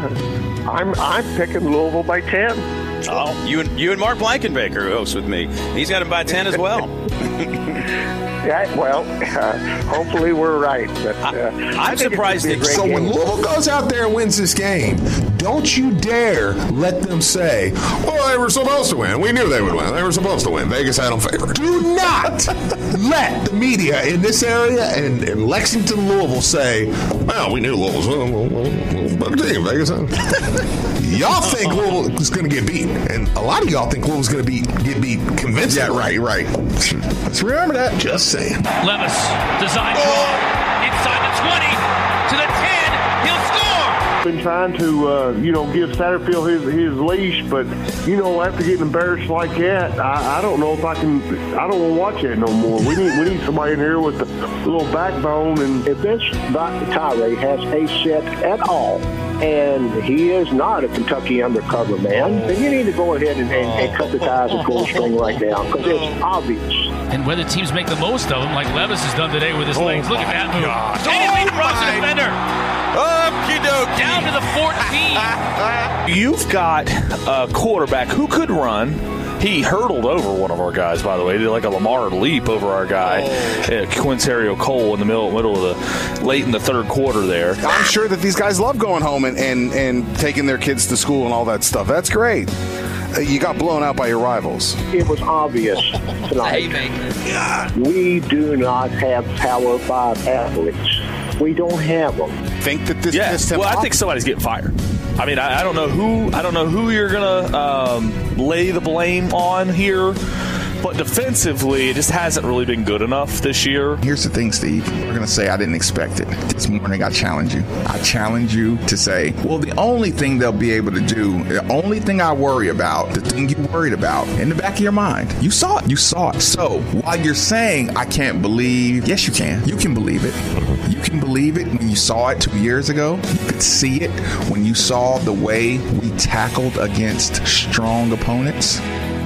I'm picking Louisville by 10. Oh, you and Mark Blankenbaker, who hosts with me. He's got him by 10 as well. Yeah, well, hopefully we're right. But I'm surprised. So when Louisville goes out there and wins this game, don't you dare let them say, well, they were supposed to win. We knew they would win. They were supposed to win. Vegas had them favored. Do not let the media in this area and in Lexington, Louisville say, well, we knew Louisville was a better team. Vegas y'all think Louisville is going to get beat. And a lot of y'all think Louisville's going to get beat convincingly. Yeah, right. Let's remember that. Just saying. Levis, design draw, inside the 20, to the 10, he'll score! Been trying to, give Satterfield his leash, but, after getting embarrassed like that, I don't know if I don't want to watch that no more. We need somebody in here with a little backbone. And if Vince Tyree has a set at all, and he is not a Kentucky undercover man, then you need to go ahead and cut the ties and pull the string right now, because it's obvious. And whether teams make the most of him, like Levis has done today with his legs. Look at that move. And he leapfrogs the defender. Down to the 14. You've got a quarterback who could run. He hurdled over one of our guys, by the way. He did like a Lamar leap over our guy, Quincerio Cole, in the middle of late in the third quarter there. I'm sure that these guys love going home and taking their kids to school and all that stuff. That's great. You got blown out by your rivals. It was obvious tonight. We do not have Power 5 athletes. We don't have them. Think that this pissed him off? I think somebody's getting fired. I mean, I don't know who you're gonna lay the blame on here, but defensively, it just hasn't really been good enough this year. Here's the thing, Steve. We're gonna say I didn't expect it. This morning, I challenge you. I challenge you to say, well, the only thing they'll be able to do, the only thing I worry about, the thing you worried about, in the back of your mind, you saw it. You saw it. So while you're saying I can't believe, yes, you can. You can believe it. You can believe it when you saw it 2 years ago. You could see it when you saw the way we tackled against strong opponents.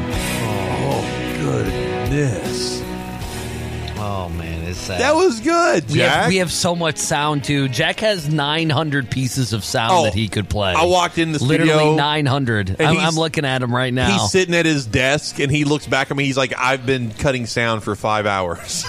Oh, goodness. Oh, man. It's sad. That was good, Jack. We have so much sound, too. Jack has 900 pieces of sound that he could play. I walked in the studio. Literally 900. I'm looking at him right now. He's sitting at his desk, and he looks back at me. He's like, I've been cutting sound for 5 hours.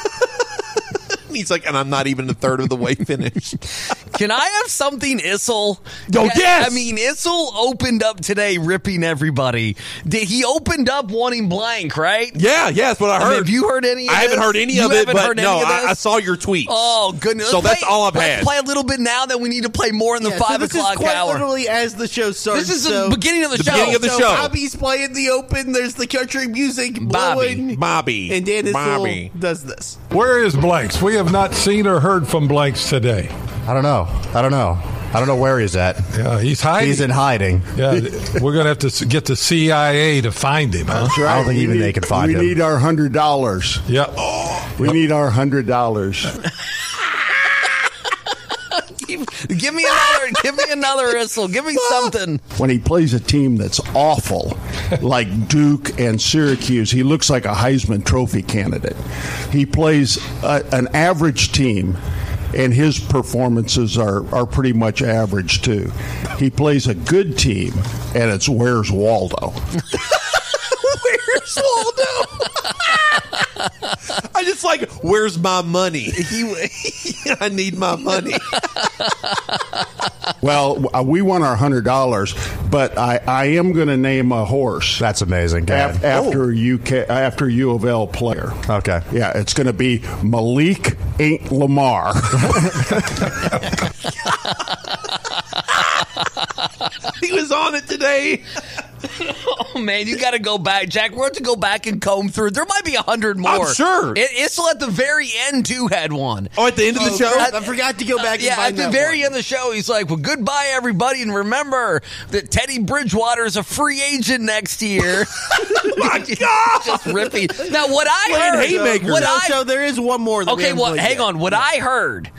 He's like, and I'm not even a third of the way finished. Can I have something, Issel? Oh, yes! I mean, Issel opened up today ripping everybody. He opened up wanting blank, right? Yeah, that's what I heard. Have you heard any of I this? haven't heard any of it, but no, I saw your tweets. Oh, goodness. So that's all I've had. Let's play a little bit now, then we need to play more in the 5 o'clock hour. This is quite hour. literally as the show starts. This is the beginning of the show. Beginning of the show. Bobby's playing the open. There's the country music blowing. Bobby. And Dan Issel does this. Where is Blanks? We have not seen or heard from Blanks today. I don't know. I don't know where he's at. Yeah, he's hiding. He's in hiding. Yeah, we're going to have to get the CIA to find him. Huh? That's right. I don't think even they can find him. We need our $100. Yep. We need our $100. Give me another Issel. Give me something. When he plays a team that's awful, like Duke and Syracuse, he looks like a Heisman Trophy candidate. He plays an average team, and his performances are pretty much average, too. He plays a good team, and it's Where's Waldo? Where's Waldo? I just like, where's my money? I need my money. Well, we want our $100, but I am going to name a horse. That's amazing. After U of L player. Okay. Yeah, it's going to be Malik Ain't Lamar. He was on it today. Oh, man, you got to go back. Jack, we're going to go back and comb through. There might be 100 more. I'm sure. Issel at the very end, too, had one. Oh, at the end of the show? I forgot to go back and find at the very end of the show, he's like, well, goodbye, everybody, and remember that Teddy Bridgewater is a free agent next year. My God! Just ripping. Now, what I heard... haymakers. So there is one more. Okay, well, hang on. What I heard...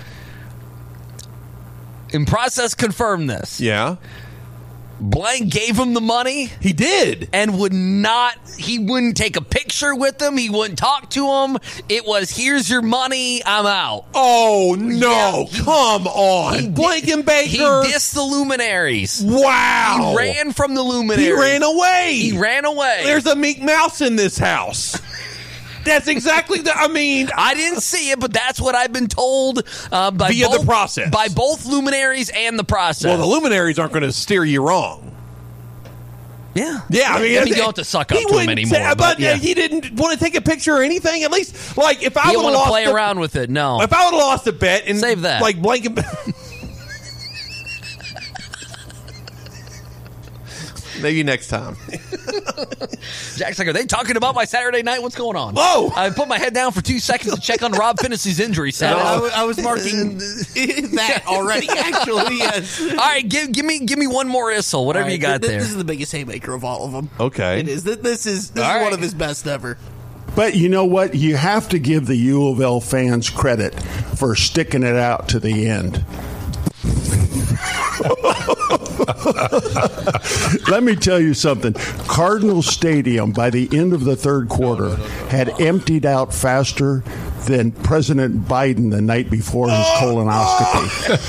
In process, confirm this. Yeah. Blank gave him the money. He did. And he wouldn't take a picture with him. He wouldn't talk to him. It was, here's your money, I'm out. Oh, no. Yeah, come on. Blankenbaker. He dissed the Luminaries. Wow. He ran from the Luminaries. He ran away. There's a Meek Mouse in this house. That's exactly I didn't see it, but that's what I've been told by the process. By both Luminaries and the process. Well, the Luminaries aren't going to steer you wrong. Yeah. Yeah, I mean you don't have to suck up to him anymore. But he didn't want to take a picture or anything. At least, like, if I would have lost... play around with it, no. If I would have lost a bet and... Save that. Like, blanket... Maybe next time. Jack's like, are they talking about my Saturday night? What's going on? Whoa! I put my head down for 2 seconds to check on Rob Finney's injury status. I was marking that already, actually, yes. All right, give me one more Issel, whatever you got there. This is the biggest haymaker of all of them. Okay. It is. This is one of his best ever. But you know what? You have to give the U of L fans credit for sticking it out to the end. Let me tell you something. Cardinal Stadium, by the end of the third quarter, had emptied out faster than President Biden the night before his colonoscopy.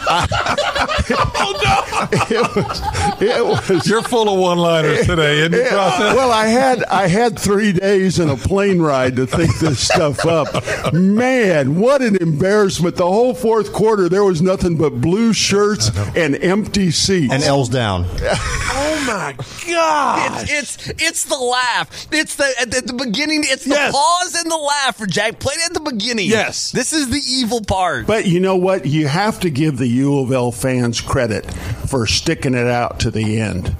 It was. You're full of one-liners today, isn't it? Well, I had 3 days and a plane ride to think this stuff up. Man, what an embarrassment! The whole fourth quarter, there was nothing but blue shirts and empty seats and L's down. Oh my God! It's the laugh. It's at the beginning. It's the pause and the laugh for Jack. Play it at the beginning. Yes, this is the evil part. But you know what? You have to give the U of L fans credit for sticking it out to the end.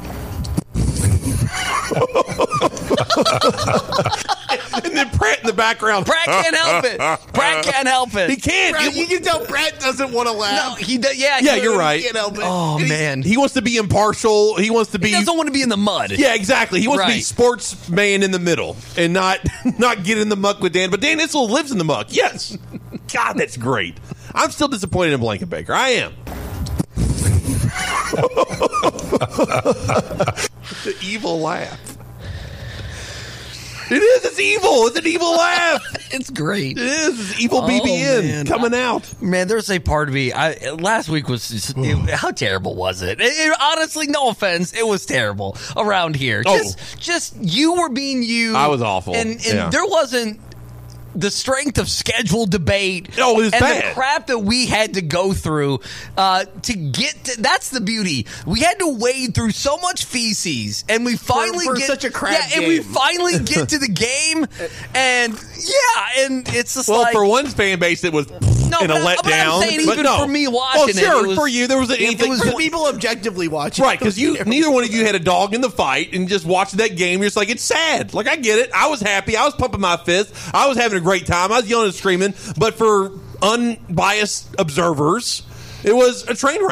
And then Pratt in the background. Pratt can't help it. Pratt can't help it. He can't. Pratt, you can tell Pratt doesn't want to laugh. No, he does. Yeah, you're right. He can't help it. Oh, man. He wants to be impartial. He wants to be. He doesn't want to be in the mud. Yeah, exactly. He wants to be sportsman in the middle and not get in the muck with Dan. But Dan Issel lives in the muck. Yes. God, that's great. I'm still disappointed in Blankenbaker. I am. The evil laugh. It is. It's evil. It's an evil laugh. It's great. It is. It's evil BBN coming out. Man, there's a part of me. Last week was just, how terrible was it? Honestly, no offense, it was terrible around here. Just you were being you. I was awful, and there wasn't the strength of schedule debate. Oh, it was and bad. The crap that we had to go through to get to, that's the beauty. We had to wade through so much feces, and we finally for get such a crap game. and we finally get to the game, and and it's just for one fan base it was in a letdown. I'm saying even for me watching it was, for you there was for people objectively watching, right? Because neither one of you had a dog in the fight, and just watching that game, you're just like, it's sad. Like, I get it. I was happy. I was pumping my fist. I was having a great time. I was yelling and screaming. But for unbiased observers, it was a train wreck.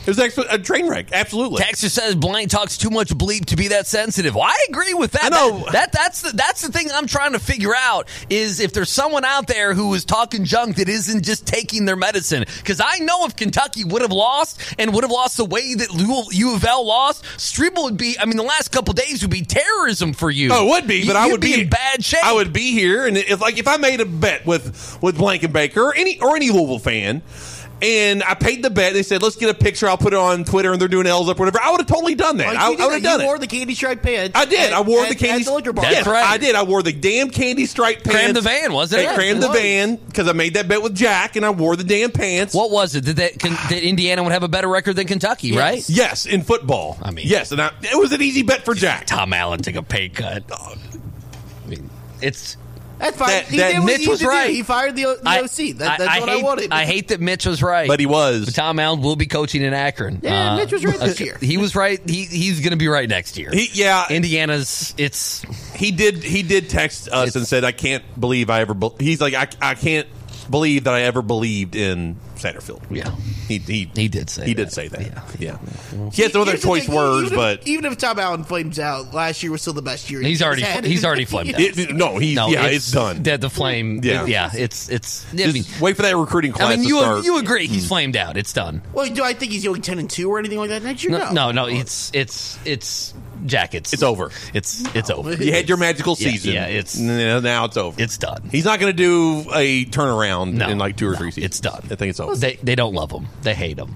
It was a train wreck. Absolutely. Texter says Blaine talks too much bleep to be that sensitive. Well, I agree with that. I know. That's the thing I'm trying to figure out is if there's someone out there who is talking junk that isn't just taking their medicine. Because I know if Kentucky would have lost and would have lost the way that U of L lost, Strebel would be. I mean, the last couple days would be terrorism for you. Oh, it would be, but I would be in bad shape. I would be here, and if I made a bet with Blankenbaker or any Louisville fan. And I paid the bet. They said, let's get a picture. I'll put it on Twitter, and they're doing L's up, whatever. I would have totally done that. I would have done it. You wore the candy stripe pants. I did. I wore the candy at the liquor bar. That's right. I did. I wore the damn candy stripe pants. Crammed the van, wasn't it? I crammed the van because I made that bet with Jack, and I wore the damn pants. What was it? That Indiana would have a better record than Kentucky, right? Yes, in football. I mean, yes, and it was an easy bet for Jack. Tom Allen took a pay cut. I mean, it's. That's fine. Mitch was right. He fired the OC. That's what I wanted. I hate that Mitch was right. But he was. But Tom Allen will be coaching in Akron. Yeah, Mitch was right this year. He was right. He's going to be right next year. Indiana's. He did text us and said, I can't believe I ever. He's like, I can't believe that I ever believed in Satterfield. Yeah, he did say. He did say that. Yeah. He had some other choice words, but even if Tom Allen flames out, last year was still the best year. He's already flamed out. It's done. The flame. Yeah, it's. Wait for that recruiting class. I mean, to start. you agree he's flamed out. It's done. Well, do I think he's going 10-2 or anything like that next year? No. It's Jackets. It's over. It's over. You had your magical season. Yeah. Now it's over. It's done. He's not going to do a turnaround in like 2 or 3 seasons. It's done. I think it's over. They don't love him. They hate him.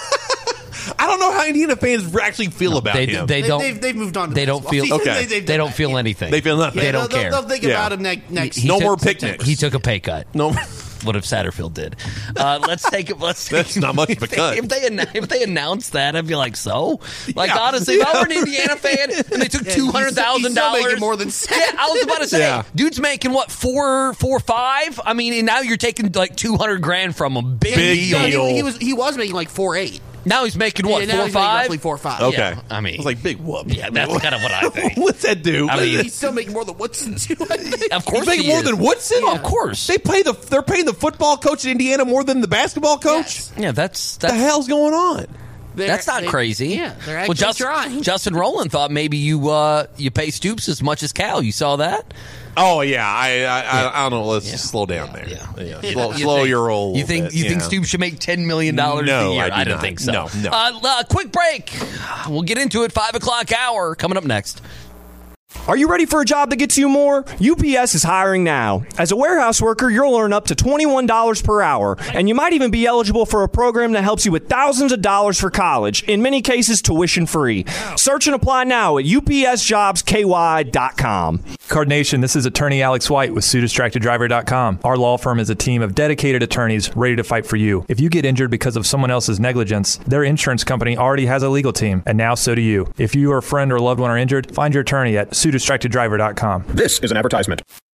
I don't know how Indiana fans actually feel about him. They don't. They've moved on. To they don't feel. Okay. They don't feel anything. They feel nothing. They don't care. They'll think about him next. No more picnics. He took a pay cut. No. What if Satterfield did? Let's take it. That's not much of a cut. If they announced that, I'd be like, so? Like, honestly, if I were an Indiana fan and they took $200,000 more than I was about to say, dude's making what, 4.5? I mean, and now you're taking like $200,000 from him. Big deal. He was making like 4.8. Now he's making what, 4.5? Roughly 4.5. Okay. Yeah, I mean, it's like big whoop. Yeah, that's kind of what I think. What's that do? I mean, he's still making more than Woodson too. I think. Of course, he's making more than Woodson. Yeah. Of course, they're paying the football coach at Indiana more than the basketball coach. Yes. Yeah, that's the hell's going on. That's not crazy. Yeah, they're actually trying. Justin Rowland thought maybe you pay Stoops as much as Cal. You saw that? Oh yeah, I don't know. Let's just slow down there. Yeah. Slow your roll. You think Stoops should make $10 million a year? I don't think so. No. Quick break. We'll get into it. 5 o'clock hour coming up next. Are you ready for a job that gets you more? UPS is hiring now. As a warehouse worker, you'll earn up to $21 per hour, and you might even be eligible for a program that helps you with thousands of dollars for college, in many cases tuition free. Search and apply now at upsjobsky.com. Card Nation, this is attorney Alex White with SueDistractedDriver.com. Our law firm is a team of dedicated attorneys ready to fight for you. If you get injured because of someone else's negligence, their insurance company already has a legal team, and now so do you. If you or a friend or loved one are injured, find your attorney at SueDistractedDriver.com. This is an advertisement.